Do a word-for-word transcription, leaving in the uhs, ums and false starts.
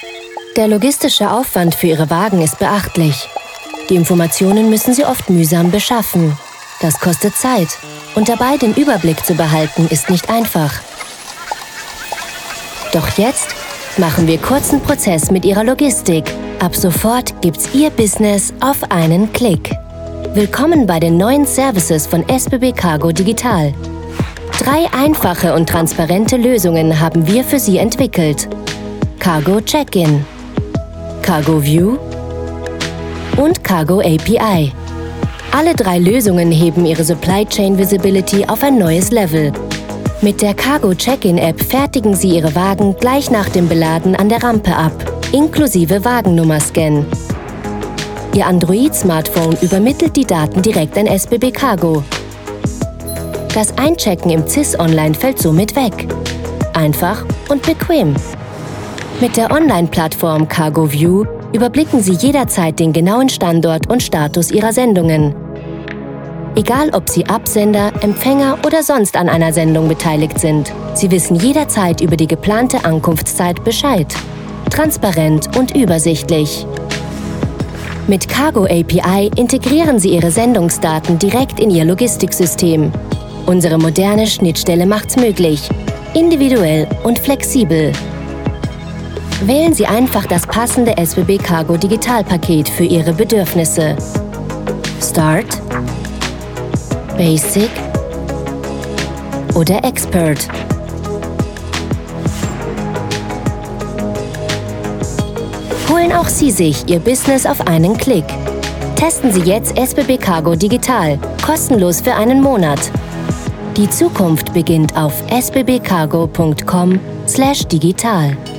Der logistische Aufwand für Ihre Wagen ist beachtlich. Die Informationen müssen Sie oft mühsam beschaffen. Das kostet Zeit und dabei den Überblick zu behalten ist nicht einfach. Doch jetzt machen wir kurzen Prozess mit Ihrer Logistik. Ab sofort gibt's Ihr Business auf einen Klick. Willkommen bei den neuen Services von S B B Cargo Digital. Drei einfache und transparente Lösungen haben wir für Sie entwickelt. Cargo Check-in, Cargo View und Cargo A P I. Alle drei Lösungen heben Ihre Supply Chain Visibility auf ein neues Level. Mit der Cargo Check-in-App fertigen Sie Ihre Wagen gleich nach dem Beladen an der Rampe ab, inklusive Wagennummer-Scan. Ihr Android-Smartphone übermittelt die Daten direkt an S B B Cargo. Das Einchecken im C I S Online fällt somit weg. Einfach und bequem. Mit der Online-Plattform Cargo View überblicken Sie jederzeit den genauen Standort und Status Ihrer Sendungen. Egal, ob Sie Absender, Empfänger oder sonst an einer Sendung beteiligt sind, Sie wissen jederzeit über die geplante Ankunftszeit Bescheid. Transparent und übersichtlich. Mit Cargo A P I integrieren Sie Ihre Sendungsdaten direkt in Ihr Logistiksystem. Unsere moderne Schnittstelle macht's möglich, individuell und flexibel. Wählen Sie einfach das passende S B B Cargo Digitalpaket für Ihre Bedürfnisse. Start, Basic oder Expert. Holen auch Sie sich Ihr Business auf einen Klick. Testen Sie jetzt S B B Cargo Digital, kostenlos für einen Monat. Die Zukunft beginnt auf s b b cargo punkt com slash digital.